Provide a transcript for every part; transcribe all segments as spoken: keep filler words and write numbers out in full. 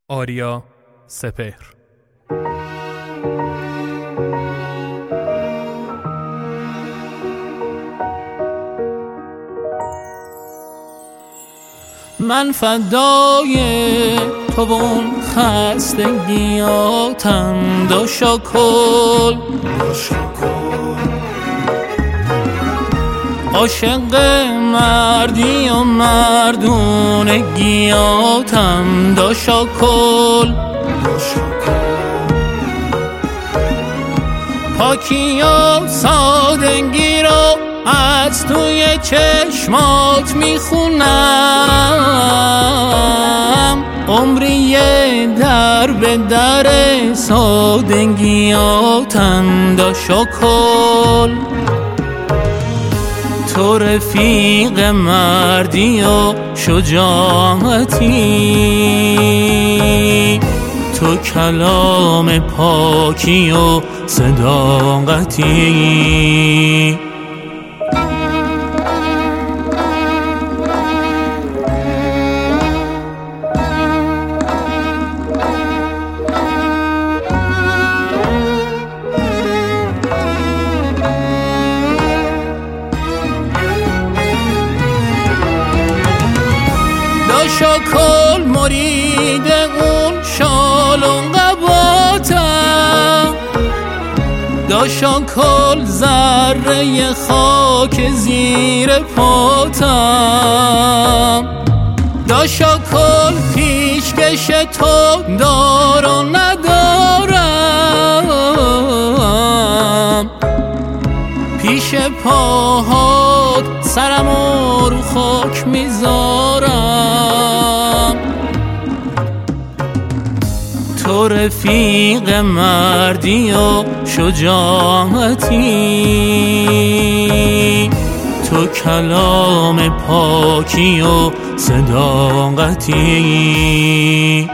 آریا سپهر. من فدای تو و اون خستگیاتم، داشا کل عاشق مردی و مردونگیاتم، داشا کل پاکی و سادگی رو از توی چشمات میخونم، عمری در به در سادگیاتم، داشا کل تو رفیق مردی و شجاعتی، تو کلام پاکی و صداقتی. داشا کل مرید اون شال و قباتم، داشا کل ذره خاک زیر پاتم، داشا کل پیشکش تو دار و ندارم، پیش پاهات سرم رو خاک میذارم، تو رفیق مردی و شجاعتی، تو کلام پاکی و صداقتی.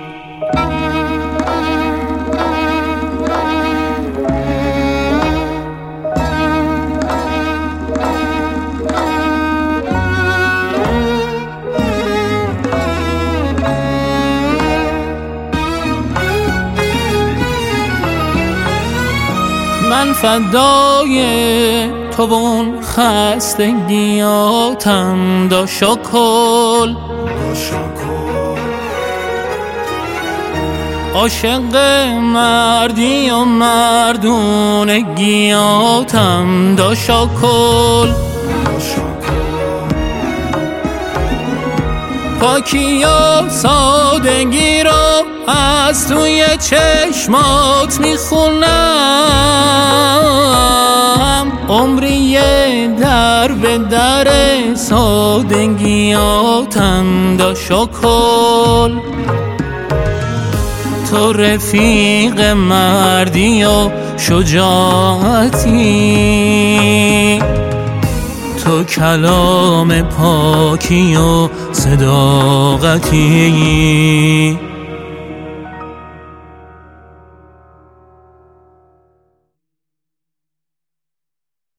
من فدای تو و اون خستگیاتم، داشا کل عاشق مردی و مردونگیاتم، داشا کل پاکی و سادگی رو از توی چشمات میخونم، عمری در به در سادگیاتم، داشا کل تو رفیق مردی و شجاعتی، تو کلام پاکی و صداقتی.